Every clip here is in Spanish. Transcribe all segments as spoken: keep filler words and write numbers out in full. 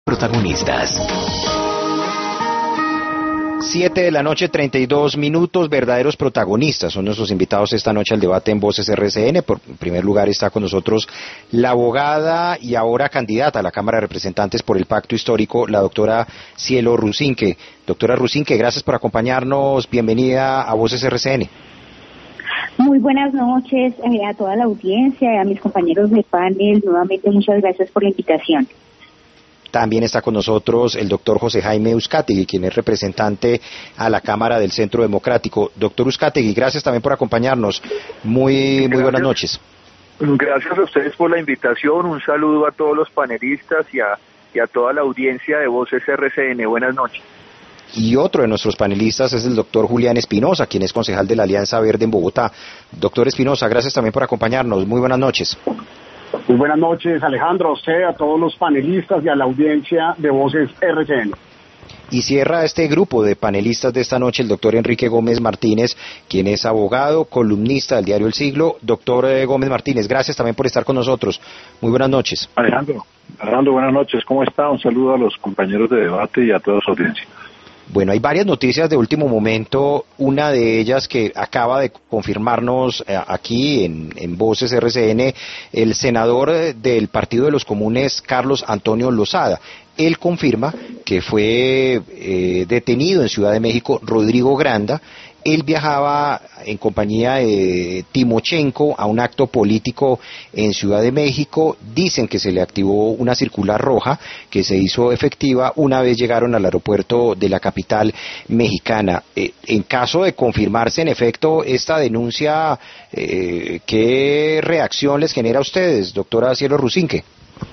Protagonistas. Siete de la noche, treinta y dos minutos, verdaderos protagonistas son nuestros invitados esta noche al debate en Voces R C N. Por en primer lugar está con nosotros la abogada y ahora candidata a la Cámara de Representantes por el Pacto Histórico, la doctora Cielo Rusinque. Doctora Rusinque, gracias por acompañarnos, bienvenida a Voces R C N. Muy buenas noches eh, a toda la audiencia, a mis compañeros de panel, nuevamente muchas gracias por la invitación. También está con nosotros el doctor José Jaime Uzcategui, quien es representante a la Cámara del Centro Democrático. Doctor Uzcategui, gracias también por acompañarnos. Muy, muy buenas noches. Gracias a ustedes por la invitación. Un saludo a todos los panelistas y a, y a toda la audiencia de Voces R C N. Buenas noches. Y otro de nuestros panelistas es el doctor Julián Espinosa, quien es concejal de la Alianza Verde en Bogotá. Doctor Espinosa, gracias también por acompañarnos. Muy buenas noches. Muy buenas noches, Alejandro, a usted, a todos los panelistas y a la audiencia de Voces R C N. Y cierra este grupo de panelistas de esta noche el doctor Enrique Gómez Martínez, quien es abogado, columnista del diario El Siglo. Doctor eh, Gómez Martínez, gracias también por estar con nosotros. Muy buenas noches. Alejandro, Alejandro, buenas noches. ¿Cómo está? Un saludo a los compañeros de debate y a toda su audiencia. Bueno, hay varias noticias de último momento, una de ellas que acaba de confirmarnos eh, aquí en, en Voces R C N, el senador del Partido de los Comunes, Carlos Antonio Lozada. Él confirma que fue eh, detenido en Ciudad de México Rodrigo Granda. Él viajaba en compañía de Timochenko a un acto político en Ciudad de México. Dicen que se le activó una circular roja que se hizo efectiva una vez llegaron al aeropuerto de la capital mexicana. Eh, en caso de confirmarse en efecto esta denuncia, eh, ¿qué reacción les genera a ustedes, doctora Cielo Rusinque?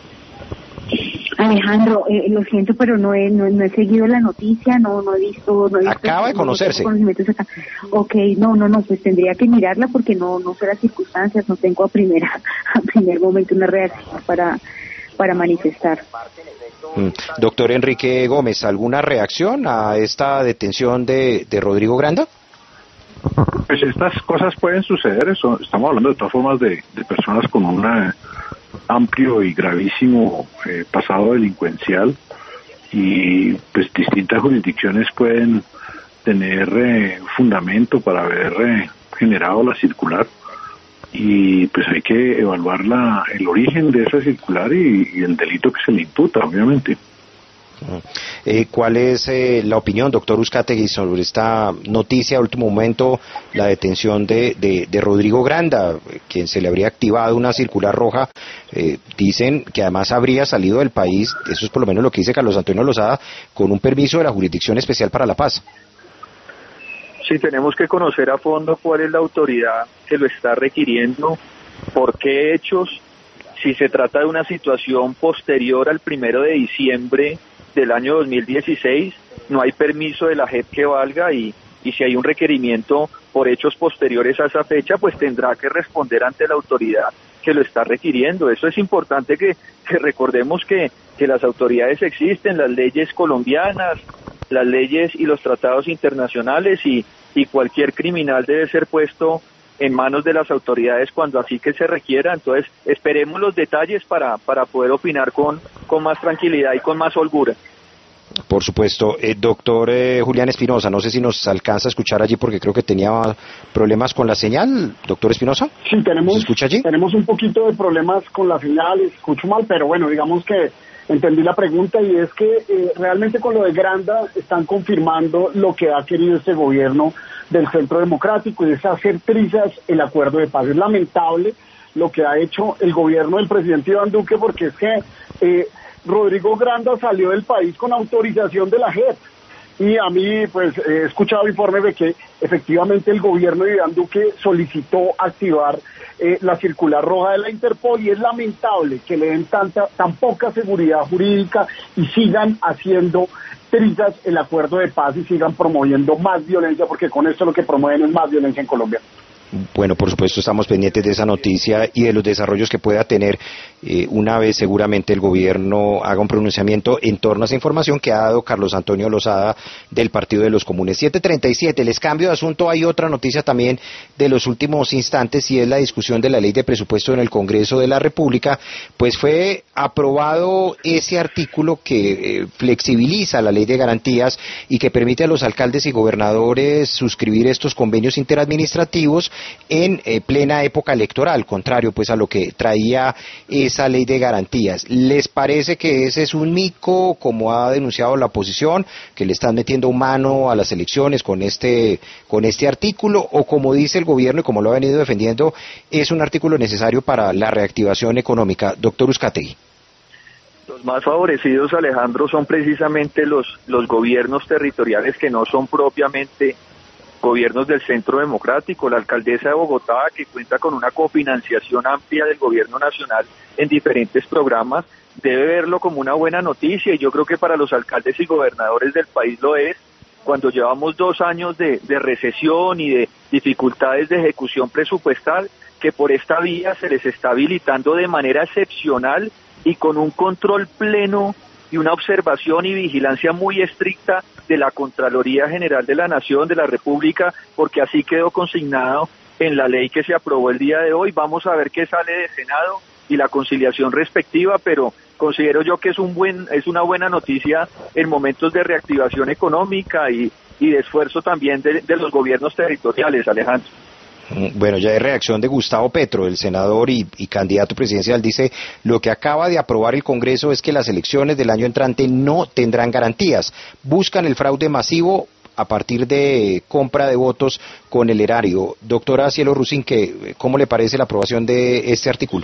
Alejandro, eh, lo siento, pero no he, no, no he seguido la noticia, no no he visto... No he visto Acaba de conocerse. Acá. Ok, no, no, no, pues tendría que mirarla porque no no sé las circunstancias, no tengo a primera a primer momento una reacción para, para manifestar. Mm. Doctor Enrique Gómez, ¿alguna reacción a esta detención de, de Rodrigo Granda? Pues estas cosas pueden suceder, eso, estamos hablando de todas formas de, de personas con una... amplio y gravísimo eh, pasado delincuencial y pues distintas jurisdicciones pueden tener eh, fundamento para haber eh, generado la circular y pues hay que evaluar la, el origen de esa circular y, y el delito que se le imputa, obviamente. Eh, ¿Cuál es eh, la opinión, doctor Uzcategui, sobre esta noticia de último momento, la detención de, de, de Rodrigo Granda, quien se le habría activado una circular roja? Eh, dicen que además habría salido del país, eso es por lo menos lo que dice Carlos Antonio Lozada, con un permiso de la Jurisdicción Especial para la Paz. Sí, tenemos que conocer a fondo cuál es la autoridad que lo está requiriendo, por qué hechos, si se trata de una situación posterior al primero de diciembre del año dos mil dieciséis, no hay permiso de la J E P que valga y, y si hay un requerimiento por hechos posteriores a esa fecha, pues tendrá que responder ante la autoridad que lo está requiriendo. Eso es importante que, que recordemos que, que las autoridades existen, las leyes colombianas, las leyes y los tratados internacionales y, y cualquier criminal debe ser puesto en manos de las autoridades cuando así que se requiera. Entonces esperemos los detalles para, para poder opinar con, con más tranquilidad y con más holgura. Por supuesto. Eh, doctor eh, Julián Espinosa, no sé si nos alcanza a escuchar allí porque creo que tenía problemas con la señal. Doctor Espinosa, sí, tenemos, ¿se escucha allí? Tenemos un poquito de problemas con la señal, escucho mal, pero bueno, digamos que entendí la pregunta y es que eh, realmente con lo de Granda están confirmando lo que ha querido este gobierno del Centro Democrático y es hacer trizas el acuerdo de paz. Es lamentable lo que ha hecho el gobierno del presidente Iván Duque porque es que eh, Rodrigo Granda salió del país con autorización de la J E P y a mí pues he escuchado informes de que efectivamente el gobierno de Iván Duque solicitó activar eh, la circular roja de la Interpol y es lamentable que le den tanta tan poca seguridad jurídica y sigan haciendo trizas el acuerdo de paz y sigan promoviendo más violencia porque con esto lo que promueven es más violencia en Colombia. Bueno, por supuesto estamos pendientes de esa noticia y de los desarrollos que pueda tener eh, una vez seguramente el gobierno haga un pronunciamiento en torno a esa información que ha dado Carlos Antonio Lozada del Partido de los Comunes. siete treinta y siete, les cambio de asunto, hay otra noticia también de los últimos instantes y es la discusión de la ley de presupuesto en el Congreso de la República. Pues fue aprobado ese artículo que eh, flexibiliza la ley de garantías y que permite a los alcaldes y gobernadores suscribir estos convenios interadministrativos en eh, plena época electoral, contrario pues a lo que traía esa ley de garantías. ¿Les parece que ese es un mico, como ha denunciado la oposición, que le están metiendo mano a las elecciones con este con este artículo, o como dice el gobierno y como lo ha venido defendiendo, es un artículo necesario para la reactivación económica? Doctor Uzcategui. Los más favorecidos, Alejandro, son precisamente los, los gobiernos territoriales que no son propiamente gobiernos del Centro Democrático. La alcaldesa de Bogotá, que cuenta con una cofinanciación amplia del gobierno nacional en diferentes programas, debe verlo como una buena noticia, y yo creo que para los alcaldes y gobernadores del país lo es, cuando llevamos dos años de, de recesión y de dificultades de ejecución presupuestal, que por esta vía se les está habilitando de manera excepcional y con un control pleno y una observación y vigilancia muy estricta de la Contraloría General de la Nación, de la República, porque así quedó consignado en la ley que se aprobó el día de hoy. Vamos a ver qué sale de Senado y la conciliación respectiva, pero considero yo que es un buen, es una buena noticia en momentos de reactivación económica y, y de esfuerzo también de, de los gobiernos territoriales, Alejandro. Bueno, ya hay reacción de Gustavo Petro, el senador y, y candidato presidencial. Dice: lo que acaba de aprobar el Congreso es que las elecciones del año entrante no tendrán garantías. Buscan el fraude masivo a partir de compra de votos con el erario. Doctora Cielo Russin, ¿cómo le parece la aprobación de este artículo?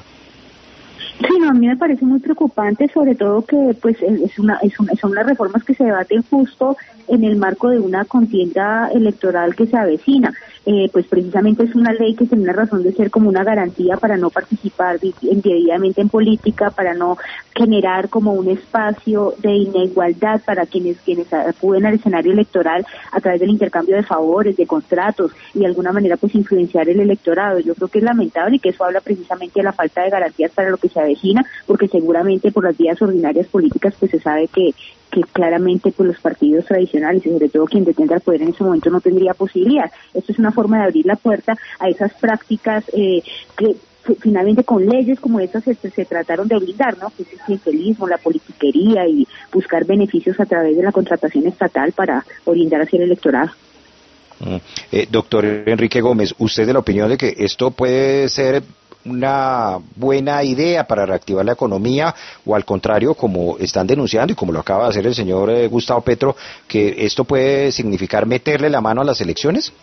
Sí, no, a mí me parece muy preocupante, sobre todo que pues es una, es una, son las reformas que se debaten justo en el marco de una contienda electoral que se avecina. Eh, pues precisamente es una ley que tiene una razón de ser como una garantía para no participar indebidamente en política, para no generar como un espacio de inigualdad para quienes quienes acuden al escenario electoral a través del intercambio de favores, de contratos y de alguna manera pues influenciar el electorado. Yo creo que es lamentable y que eso habla precisamente de la falta de garantías para lo que se avecina, porque seguramente por las vías ordinarias políticas pues se sabe que que claramente pues los partidos tradicionales y sobre todo quien detenga el poder en ese momento no tendría posibilidad. Esto es una forma de abrir la puerta a esas prácticas eh, que finalmente con leyes como estas se, se trataron de blindar, ¿no? Que es el clientelismo, la politiquería y buscar beneficios a través de la contratación estatal para orientar hacia el electorado. Mm. Eh, doctor Enrique Gómez, ¿usted de la opinión de que esto puede ser una buena idea para reactivar la economía, o al contrario, como están denunciando y como lo acaba de hacer el señor eh, Gustavo Petro, que esto puede significar meterle la mano a las elecciones?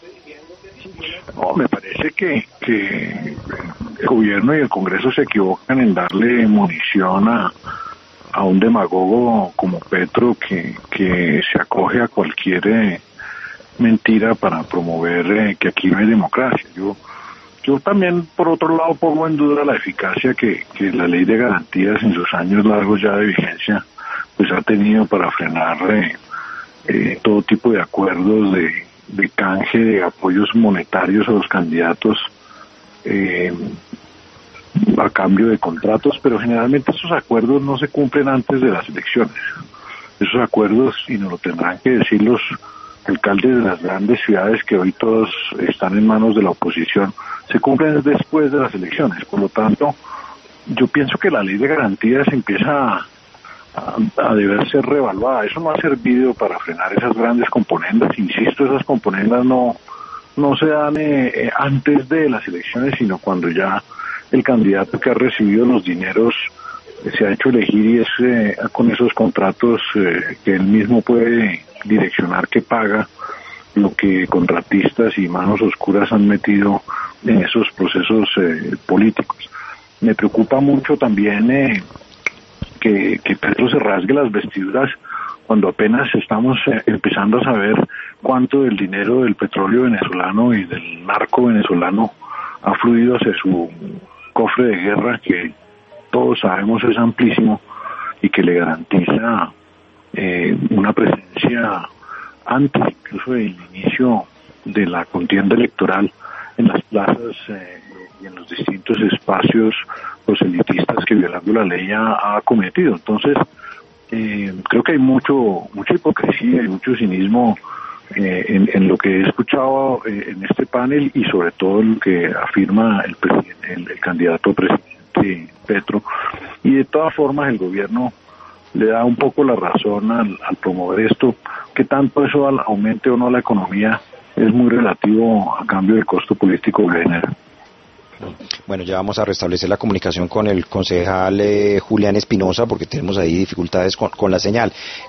No, me parece que, que el gobierno y el Congreso se equivocan en darle munición a, a un demagogo como Petro que, que se acoge a cualquier eh, mentira para promover eh, que aquí no hay democracia. Yo Yo también, por otro lado, pongo en duda la eficacia que, que la ley de garantías en sus años largos ya de vigencia pues ha tenido para frenar eh, eh, todo tipo de acuerdos de, de canje de apoyos monetarios a los candidatos eh, a cambio de contratos, pero generalmente esos acuerdos no se cumplen antes de las elecciones. Esos acuerdos, y nos lo tendrán que decir los alcaldes de las grandes ciudades, que hoy todos están en manos de la oposición, se cumplen después de las elecciones. Por lo tanto, yo pienso que la ley de garantías empieza a, a, a deber ser reevaluada. Eso no ha servido para frenar esas grandes componendas. Insisto, esas componendas no no se dan eh, antes de las elecciones, sino cuando ya el candidato que ha recibido los dineros eh, se ha hecho elegir, y es eh, con esos contratos eh, que él mismo puede direccionar que paga lo que contratistas y manos oscuras han metido en esos procesos eh, políticos. Me preocupa mucho también eh, que, que Petro se rasgue las vestiduras cuando apenas estamos eh, empezando a saber cuánto del dinero del petróleo venezolano y del narco venezolano ha fluido hacia su cofre de guerra, que todos sabemos es amplísimo y que le garantiza eh, una presencia antes incluso del inicio de la contienda electoral en las plazas eh, y en los distintos espacios proselitistas que violando la ley ha, ha cometido. Entonces, eh, creo que hay mucho mucha hipocresía y mucho cinismo eh, en, en lo que he escuchado eh, en este panel y sobre todo lo que afirma el, presidente, el, el candidato presidente Petro. Y de todas formas el gobierno le da un poco la razón al, al promover esto, que tanto eso aumente o no la economía es muy relativo a cambio del costo político que genera. Bueno, ya vamos a restablecer la comunicación con el concejal eh, Julián Espinosa porque tenemos ahí dificultades con, con la señal.